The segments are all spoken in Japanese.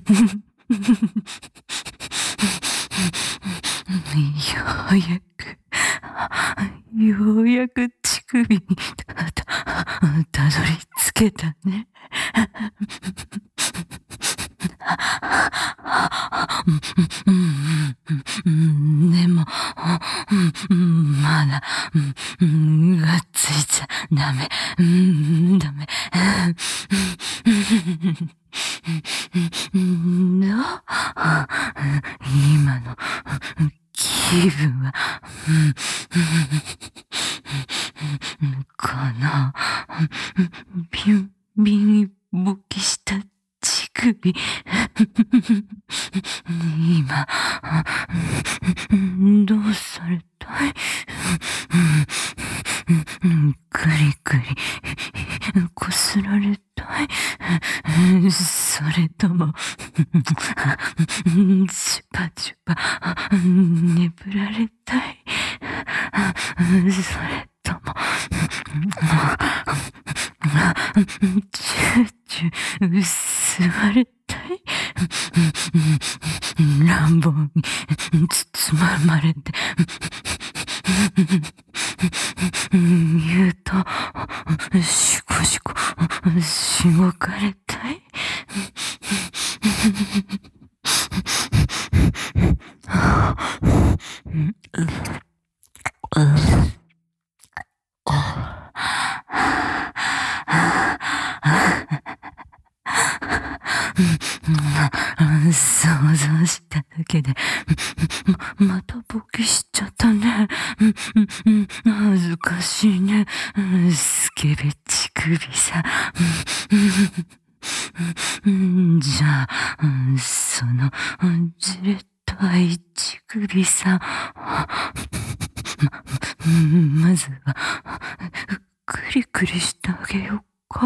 ようやく乳首にたどり着けたね。でも、まだ、がっついちゃダメ。ダメ。今の気分は、このビンボキした乳首、今どうされたい？くりくりこすられたい？それともチュパチュパねぶられたい？それともチューチュー吸われたい？乱暴に包まれて言うとシコシコしごかれたい？想像しただけでまたボケしちゃったね。恥ずかしいね。スケベ乳首さ。じゃあそのじれったい乳首さ、まずはクリクリしてあげようか。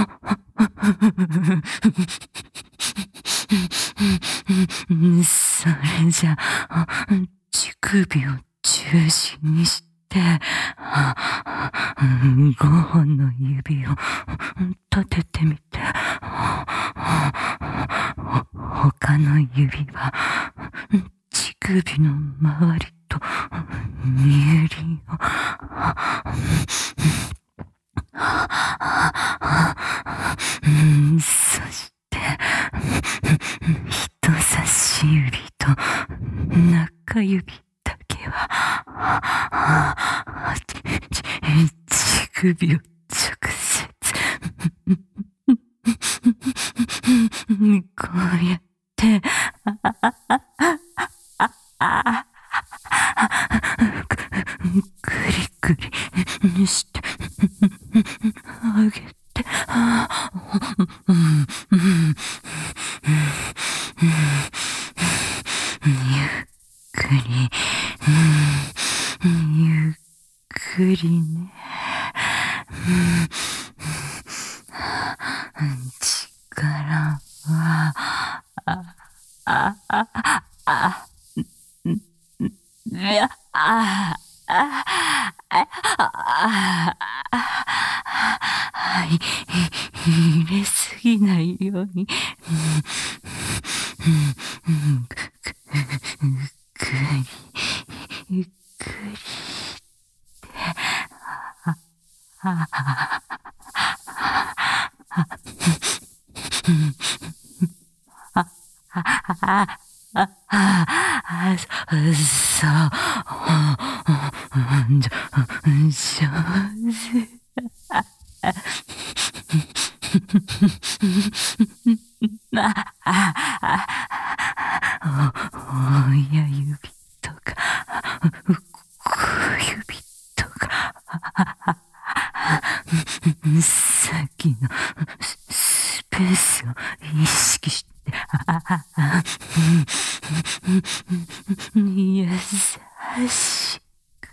それじゃ乳首を中心にして5本の指を立ててみて、他の指は乳首の周りと乳輪をそして人差し指と中指だけは乳首を直接こうやってクリクリしてあげて、ゆっくりゆっくりね。力は入れすぎないようにゆっくりそう上手。親指とか小指とかさっきのスペースを意識して優しく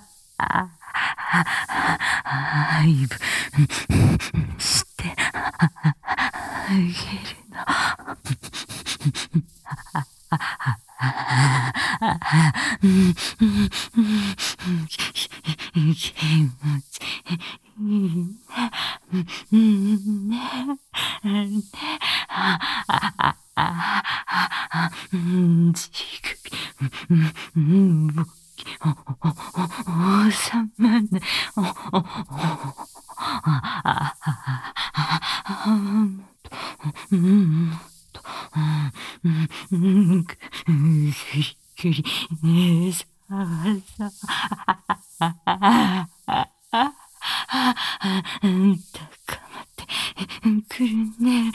愛撫してあげるの。気持ちいいね。ね。 じくび、ぼき、おさまね、くり、さわさ、高まってくるね。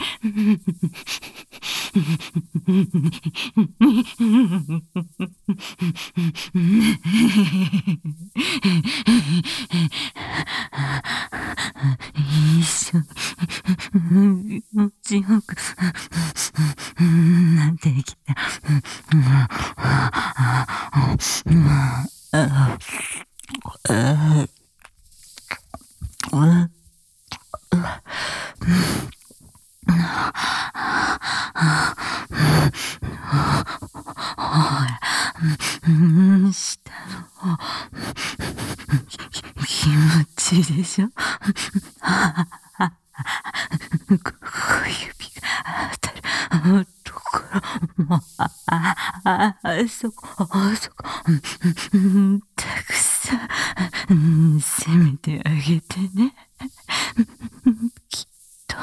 一緒に気持ちよくなってきた。下の気持ちでしょ。小指が当たるところもそこたくさん攻めてあげてね。きっと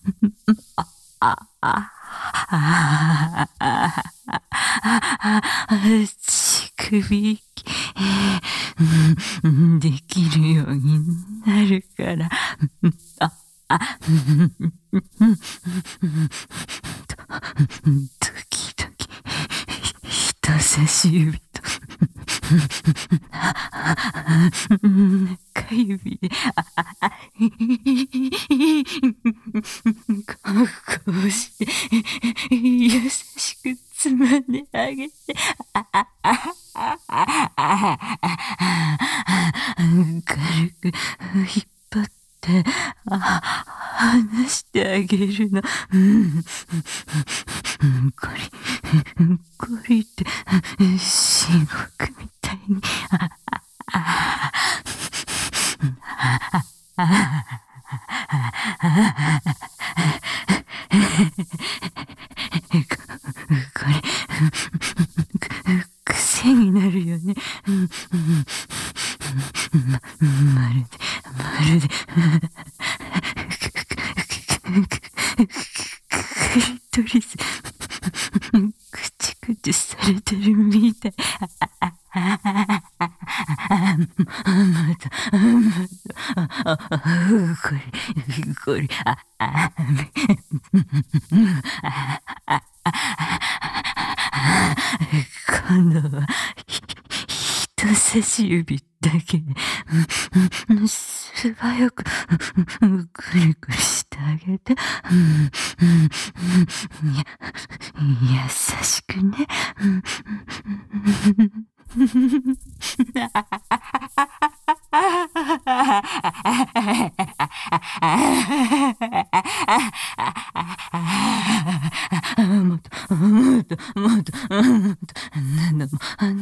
乳首できるようになるから。時々人差し指と中指でこうして優しくつまんであげて、軽く引っ張って離してあげるの。こりって至極みたいにこれ癖になるよね。まるでクリトリスクチクチされてるみたい。これ今度は人差し指だけで素早くくりくりしてあげて、優しくね。もっと何度も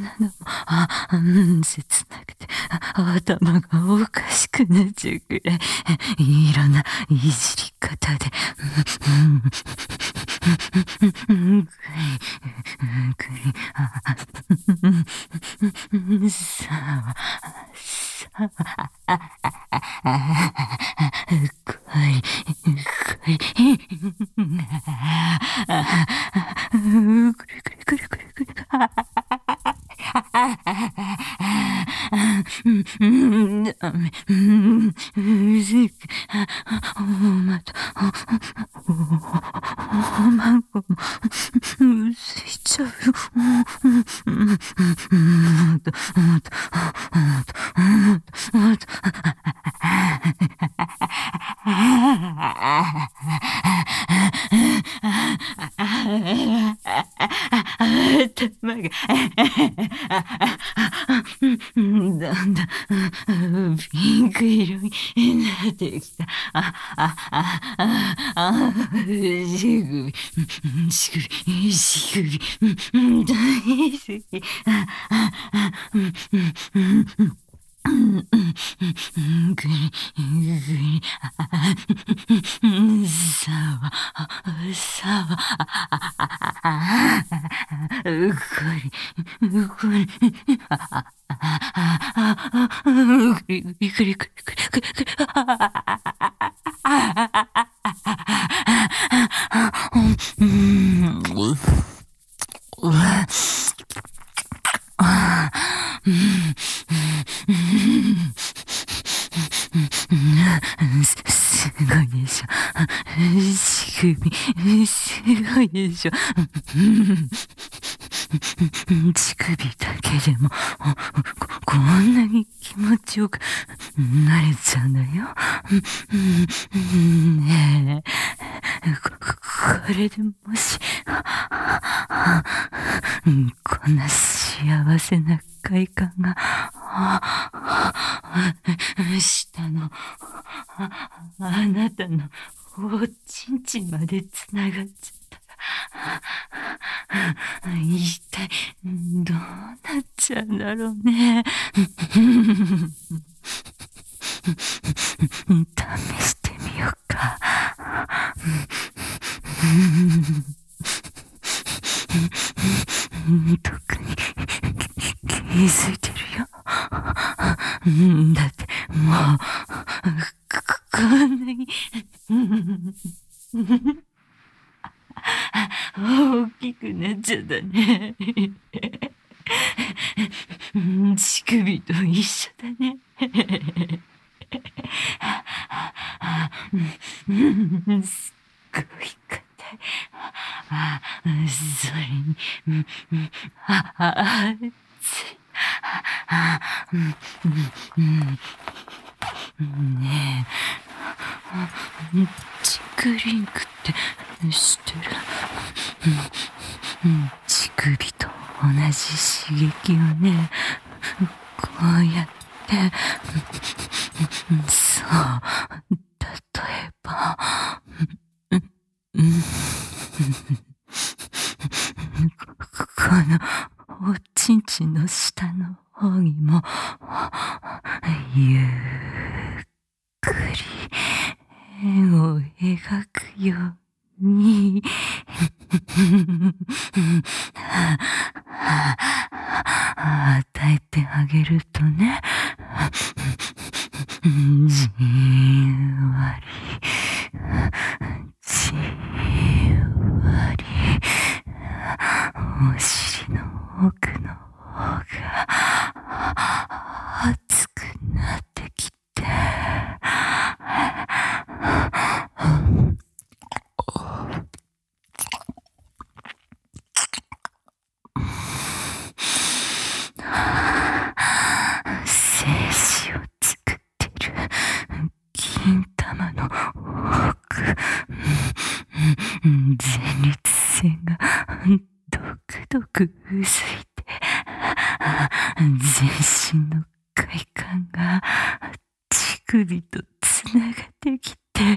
切なくて頭がおかしくなっちゃうくらいいろんないじり方でおまんこもついちゃうよ。頭がだんだんピンク色になってきた。しぐり大好き。 ぐりぐりさわさわぐりぐりぐりぐりぐりぐりぐりすごいでしょ。乳首、すごいでしょ。乳首だけでもこんなに気持ちよくなれちゃうのよ。ねえ、これでもしこんな幸せな快感が下のあなたのおちんちんまでつながっちゃったら一体どうなっちゃうんだろうね。試してみようか。特に気づいてるよ。だってもうこんなに大きくなっちゃったね。乳首と一緒だね。すっごい硬い。それに、熱い。ねえ、チクリンクって知ってる？乳首と同じ刺激をね、こうやって、そう、例えば、このおちんちんの下の方にもゆっくり円を描くように与えてあげるとね、じんわりじんわりお尻の奥の方が熱くなってきて、精子を作ってる金玉の奥、前立腺がドクドクうずいて、全身の快感が乳首とつながってきて、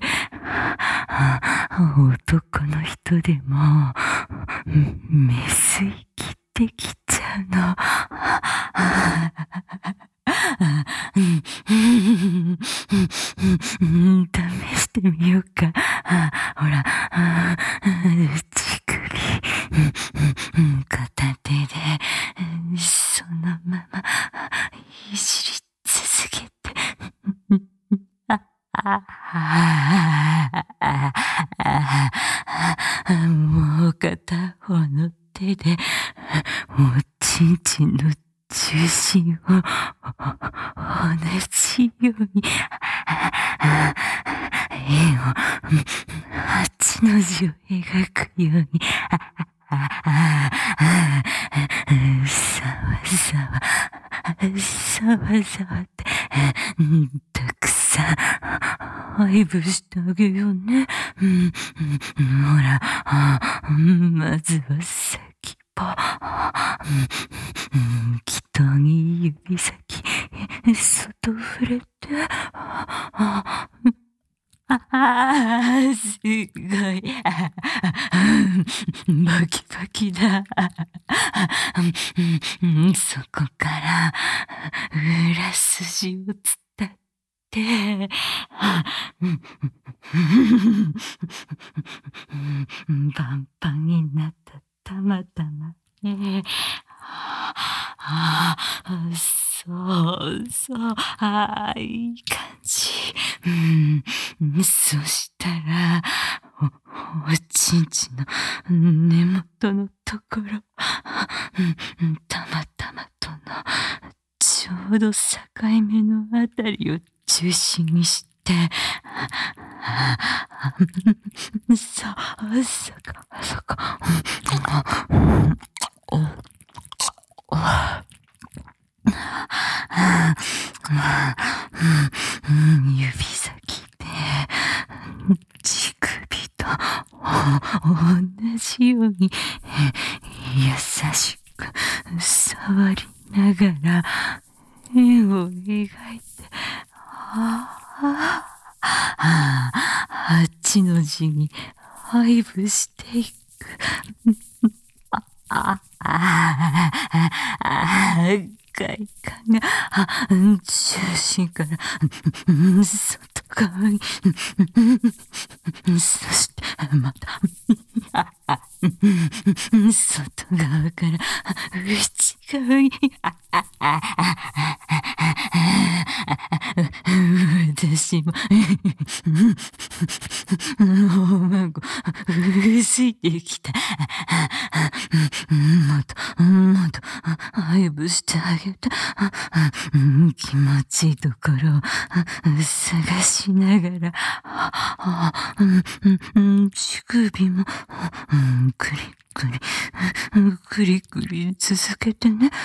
男の人でもメスい切ってきちゃうの。試してみようか。ほら、乳首、片手でそのままいじり続けて、もう片方の手でおちんちんの中心を同じように円を8の字を描くようにさわさわさわさわってたくさん配布してあげようね。ほら、まずは先っぽ、北に指先、外触れて、 すごい。バキバキだ。そこから裏筋を伝って、パンパンになったたまたまね。そうそう、いい感じ。そしたら、おちんちんの根元のところ、たまたまとのちょうど境目のあたりを中心にして、そこ、指先で乳首と同じように優しく触りながら円を描いて、8の字に配布していく。快感が中心から外側に、そしてまた外側から内側に、私ももうついてきた。もっと配布してあげて、気持ちいいところを探しながら、乳首もクリクリ続けてね。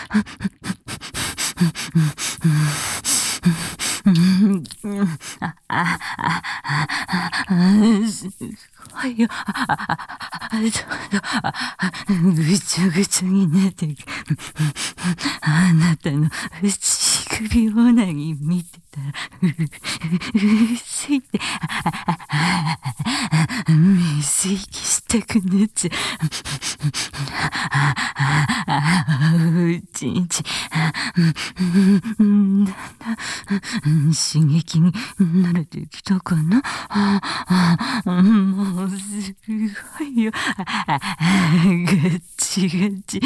すごいよ。ぐちゃぐちゃになってる。あなたの乳首オナニー見てたら、ついて、水息したくなっちゃう。ちんちん、だんだん刺激に慣れてきたかな。もうすごいよ。ガチガチ。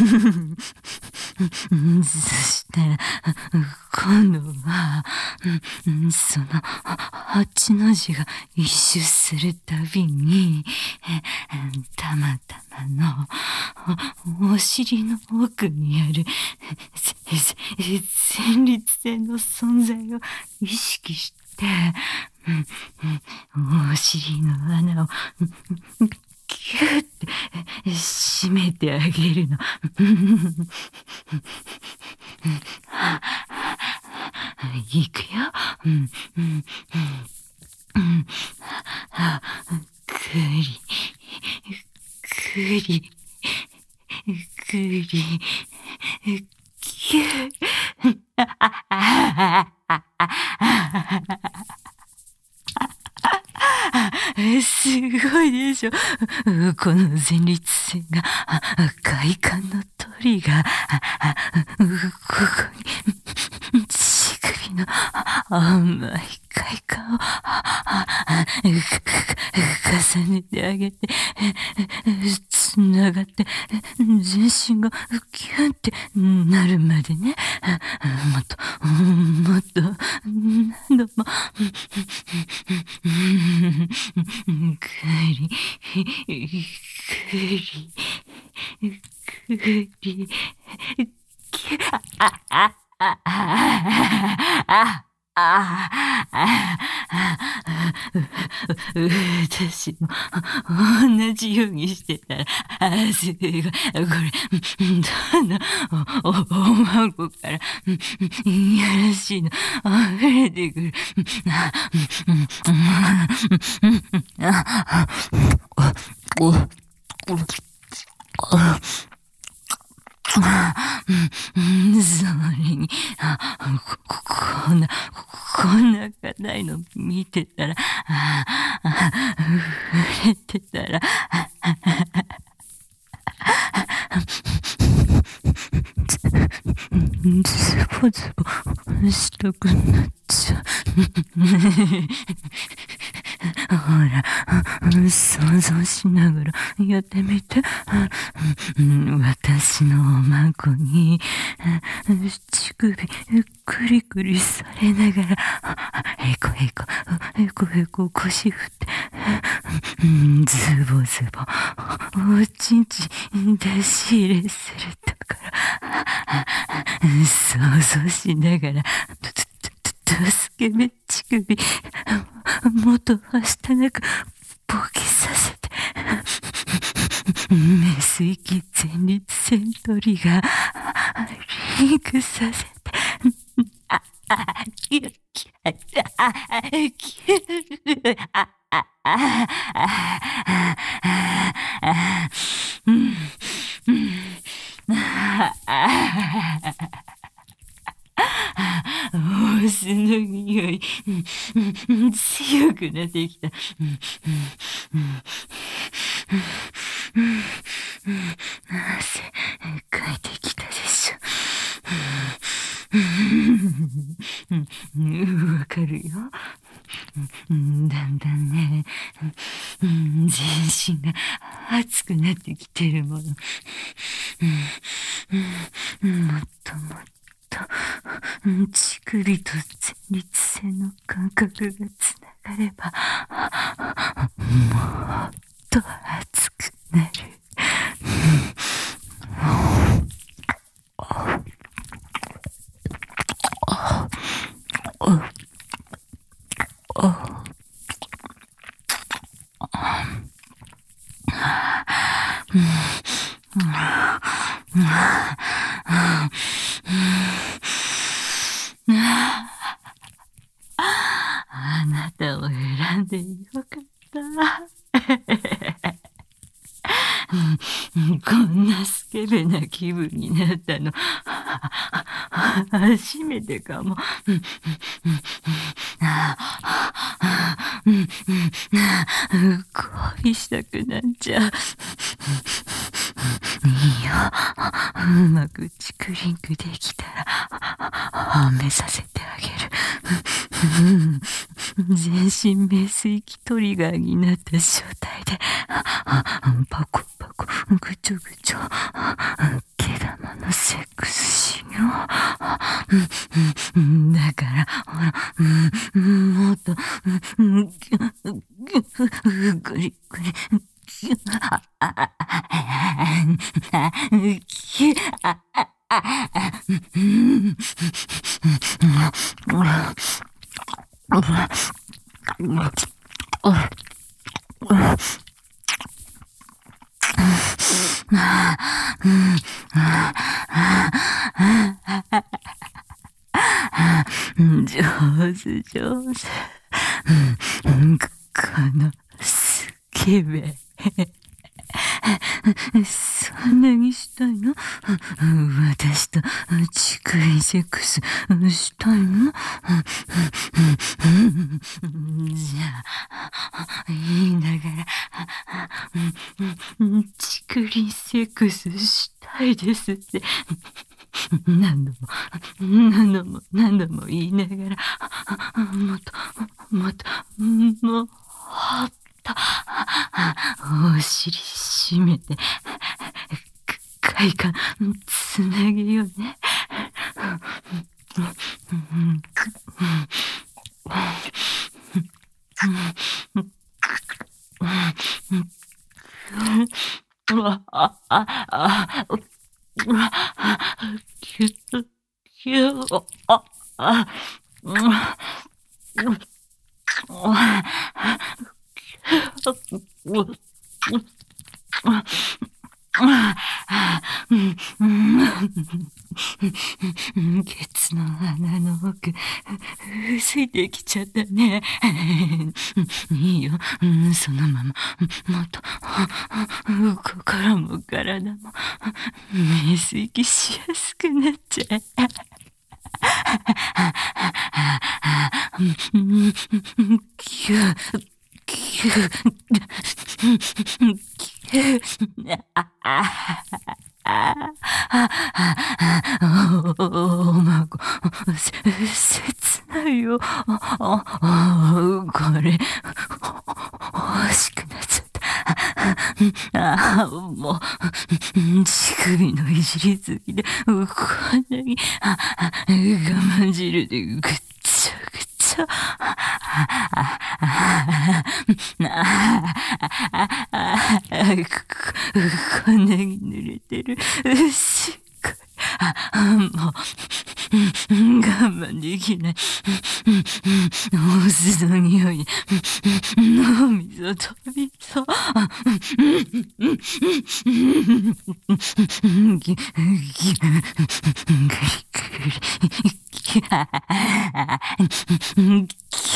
そしたら、今度は、その8の字が一周するたびに、たまたまのお尻の奥にある前立腺の存在を意識して、お尻の穴をキュッて閉めてあげるの。いくよ。くり、キュすごいでしょ。この前立腺が快感のトリガー。ここに乳首の甘い快感を重ねてあげて、つながって全身がキュンってなるまでね。もっと何度もくり私も同じようにしてたら、すごい、これ、どんどんお孫から、いやらしいの溢れてくる。それに、こんな硬いの見てたら、 たらズボズボしたくなっちゃう。ほら、想像しながらやってみて。私のお孫に乳首クリクリされながらへこへこへこへこ腰振ってズボズボおちんちん出し入れするところ想像しながらスケベ乳首元は下なくボケさせてメス息前立腺トリガーリンクさせてキュッキュッキュッお酢の匂い強くなってきた。汗かいてきたでしょ。わかるよ。だんだんね、全身が熱くなってきてるもの。もっともっと乳首と前立腺の感覚がつながればもっと熱くなる。あなたを選んでよかった。こんなスケベな気分になったの初めてかも。恋したくなっちゃう。いいよ、うまくチクリンクできたら褒めさせてあげる。全身メス息トリガーになった状態でパコパコぐちょぐちょ毛玉のセックスしよう。だからほら、もっとグリグリ上手上手。このスケベそんなにしたいの？私とチクリンセックスしたいの？じゃあ言いながらチクリンセックスしたいですって何度も言いながらもっともっとお尻締めて快感つなげようね。ケツの穴の奥ついてきちゃったね。いいよ、そのままもっと心も体もメス息しやすくなっちゃう。キューキューおまご、切ないよ。これ、欲しくなっちゃった。もう、乳首のいじりすぎで、こんなに、我慢汁でぐっちゃぐちゃ。こんなに濡れてる。しっかり。もう、我慢できない。お酢の匂いで、脳みそ飛びそう。ぎ、ぎ、ぐりぐり。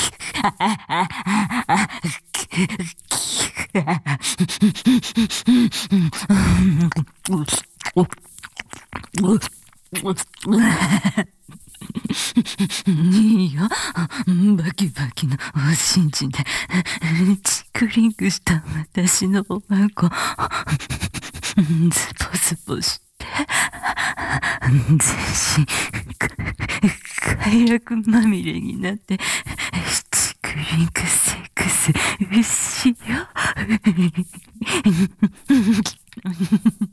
いいよ。バキバキのおしんちで、チクリンクした私のおまんこ、ズボズボして、全身、快楽まみれになって、チクリンクセックスしよう。